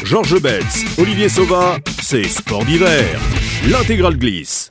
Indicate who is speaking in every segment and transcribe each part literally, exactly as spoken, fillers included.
Speaker 1: Georges Betz, Olivier Sauvin, c'est Sport d'hiver. L'intégrale glisse.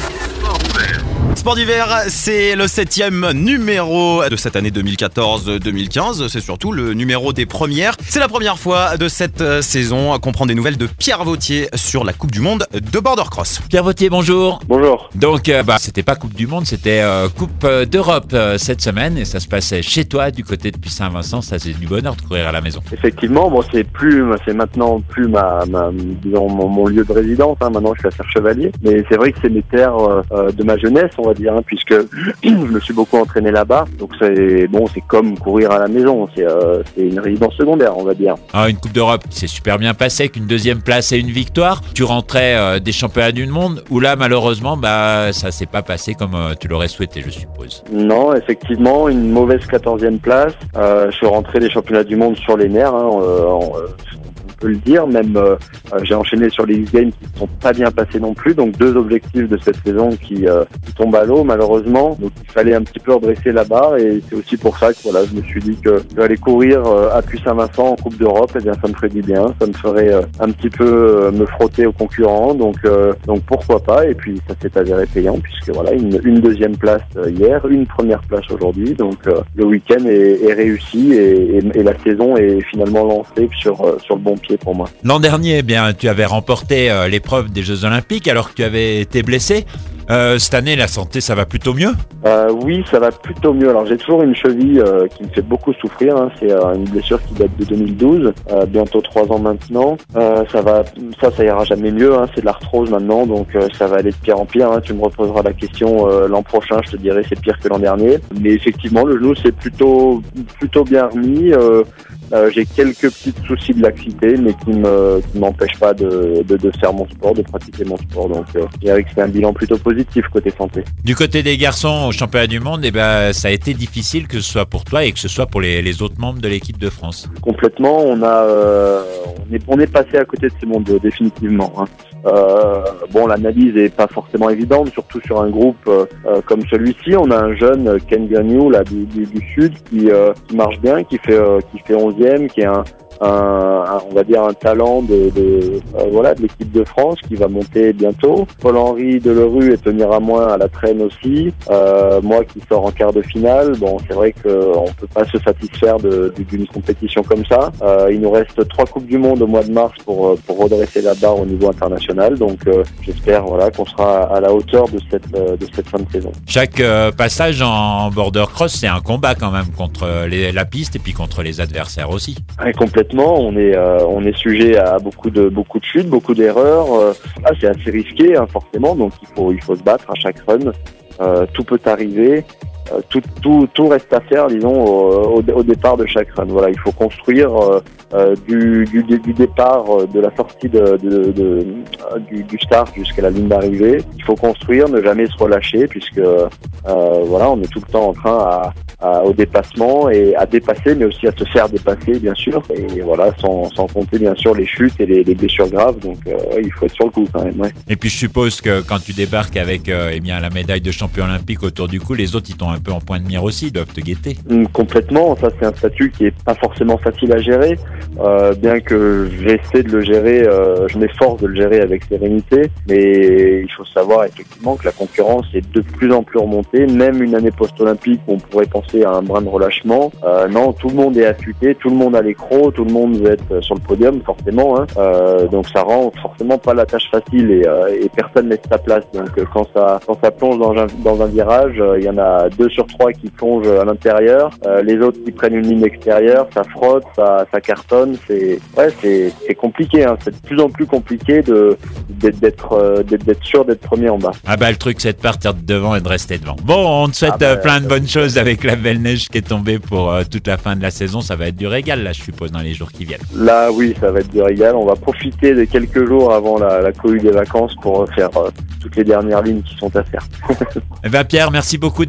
Speaker 2: Sport d'hiver, c'est le septième numéro de cette année deux mille quatorze deux mille quinze. C'est surtout le numéro des premières. C'est la première fois de cette saison qu'on prend des nouvelles de Pierre Vautier sur la Coupe du Monde de border cross.
Speaker 3: Pierre Vautier, bonjour.
Speaker 4: Bonjour.
Speaker 3: Donc, euh, bah, c'était pas Coupe du Monde, c'était euh, Coupe d'Europe euh, cette semaine et ça se passait chez toi, du côté de Puy-Saint-Vincent. Ça, c'est du bonheur de courir à la maison.
Speaker 4: Effectivement, bon, c'est plus, c'est maintenant plus ma, ma disons, mon, mon lieu de résidence. Hein. Maintenant, je suis à Serre-Chevalier, mais c'est vrai que c'est mes terres euh, de ma jeunesse, on va dire, hein, puisque je me suis beaucoup entraîné là-bas. Donc c'est bon, c'est comme courir à la maison. C'est, euh, c'est une résidence secondaire, on va dire.
Speaker 3: Ah, une Coupe d'Europe qui s'est super bien passée, avec une deuxième place et une victoire. Tu rentrais euh, des championnats du monde où là, malheureusement, bah ça s'est pas passé comme euh, tu l'aurais souhaité, je suppose.
Speaker 4: Non, effectivement, une mauvaise quatorzième place. Euh, je suis rentré des championnats du monde sur les nerfs. Hein, euh, en, euh, on peut le dire, même euh, j'ai enchaîné sur les X-Games qui ne sont pas bien passés non plus, donc deux objectifs de cette saison qui, euh, qui tombent à l'eau malheureusement, donc il fallait un petit peu redresser la barre et c'est aussi pour ça que voilà, je me suis dit que j'allais courir euh, à Puy-Saint-Vincent en Coupe d'Europe, et bien ça me ferait du bien, ça me ferait euh, un petit peu euh, me frotter aux concurrents, donc, euh, donc pourquoi pas, et puis ça s'est avéré payant puisque voilà, une, une deuxième place hier, une première place aujourd'hui, donc euh, le week-end est, est réussi et, et, et la saison est finalement lancée sur, euh, sur le bon pied pour moi.
Speaker 3: L'an dernier, eh bien, tu avais remporté euh, l'épreuve des Jeux Olympiques alors que tu avais été blessé. Euh, cette année, la santé, ça va plutôt mieux ?
Speaker 4: euh, Oui, ça va plutôt mieux. Alors, j'ai toujours une cheville euh, qui me fait beaucoup souffrir. Hein. C'est euh, une blessure qui date de deux mille douze, euh, bientôt trois ans maintenant. Euh, ça va, ça, ça ira jamais mieux. Hein. C'est de l'arthrose maintenant, donc euh, ça va aller de pire en pire. Hein. Tu me reposeras la question euh, l'an prochain. Je te dirai c'est pire que l'an dernier. Mais effectivement, le genou c'est plutôt, plutôt bien remis. Euh, Euh, j'ai quelques petits soucis de laxité, mais qui me qui m'empêchent pas de, de de faire mon sport, de pratiquer mon sport. Donc, euh, je dirais que c'est un bilan plutôt positif côté santé.
Speaker 3: Du côté des garçons au championnat du monde, eh ben ça a été difficile que ce soit pour toi et que ce soit pour les, les autres membres de l'équipe de France.
Speaker 4: Complètement, on a euh, on est on est passé à côté de ces mondes définitivement. Hein. Euh, bon, l'analyse est pas forcément évidente, surtout sur un groupe euh, comme celui-ci. On a un jeune Ken Gagnou là du, du, du sud qui, euh, qui marche bien, qui fait euh, qui fait onzième, qui est un Un, un, on va dire un talent de, de euh, voilà de l'équipe de France qui va monter bientôt. Paul-Henri Delerue est tenir à moins à la traîne aussi. Euh, moi qui sors en quart de finale, bon c'est vrai qu'on peut pas se satisfaire de, d'une compétition comme ça. Euh, il nous reste trois coupes du monde au mois de mars pour pour redresser la barre au niveau international. Donc euh, j'espère voilà qu'on sera à la hauteur de cette de cette fin de saison.
Speaker 3: Chaque euh, passage en border cross, c'est un combat quand même contre les, la piste et puis contre les adversaires aussi.
Speaker 4: Ouais, complètement. On est euh, on est sujet à beaucoup de beaucoup de chutes, beaucoup d'erreurs. Euh, ah, c'est assez risqué hein, forcément, donc il faut il faut se battre à chaque run. Euh, tout peut arriver. Euh, tout, tout, tout reste à faire, disons, au, au, au départ de chaque run. Voilà, il faut construire euh, euh, du, du, du départ, euh, de la sortie de, de, de, euh, du, du start jusqu'à la ligne d'arrivée. Il faut construire, ne jamais se relâcher, puisque euh, voilà, on est tout le temps en train à, à, au dépassement et à dépasser, mais aussi à se faire dépasser, bien sûr. Et voilà, sans, sans compter bien sûr les chutes et les, les blessures graves. Donc, euh, il faut être sur le coup quand même. Ouais.
Speaker 3: Et puis, je suppose que quand tu débarques avec euh, eh bien la médaille de champion olympique autour du cou, les autres ils t'ont un peu en point de mire aussi, ils doivent te guetter.
Speaker 4: Complètement, ça c'est un statut qui est pas forcément facile à gérer, euh, bien que j'essaie de le gérer, euh, je m'efforce de le gérer avec sérénité, mais il faut savoir effectivement que la concurrence est de plus en plus remontée, même une année post-olympique où on pourrait penser à un brin de relâchement. Euh, non, tout le monde est affûté, tout le monde a les crocs, tout le monde veut être sur le podium forcément, hein. euh, donc ça rend forcément pas la tâche facile et, euh, et personne laisse sa place. Donc quand ça quand ça plonge dans un, dans un virage, euh, il y en a deux sur trois qui plongent à l'intérieur, euh, les autres qui prennent une ligne extérieure, ça frotte, ça, ça cartonne, c'est ouais, c'est, c'est compliqué, hein. C'est de plus en plus compliqué de d'être d'être, euh, d'être, d'être sûr d'être premier en bas.
Speaker 3: Ah bah le truc c'est de partir de devant et de rester devant. Bon, on te souhaite ah bah, plein de bonnes choses avec la belle neige qui est tombée pour euh, toute la fin de la saison. Ça va être du régal là, je suppose, dans les jours qui viennent.
Speaker 4: Là oui, ça va être du régal. On va profiter de quelques jours avant la, la cohue des vacances pour faire euh, toutes les dernières lignes qui sont à faire.
Speaker 3: Eh ben Pierre, merci beaucoup d'être passé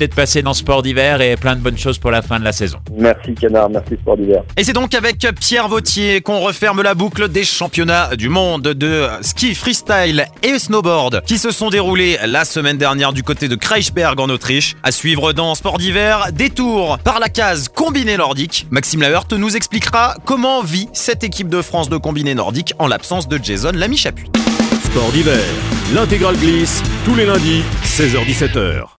Speaker 3: rester dans Sport d'hiver et plein de bonnes choses pour la fin de la saison.
Speaker 4: Merci Canard, merci Sport d'hiver.
Speaker 2: Et c'est donc avec Pierre Vautier qu'on referme la boucle des championnats du monde de ski freestyle et snowboard qui se sont déroulés la semaine dernière du côté de Kreuzberg en Autriche. À suivre dans Sport d'hiver, détour par la case combiné nordique. Maxime Laheurte nous expliquera comment vit cette équipe de France de combiné nordique en l'absence de Jason Lamy-Chapuis.
Speaker 1: Sport d'hiver, l'intégrale glisse tous les lundis, seize heures dix-sept heures.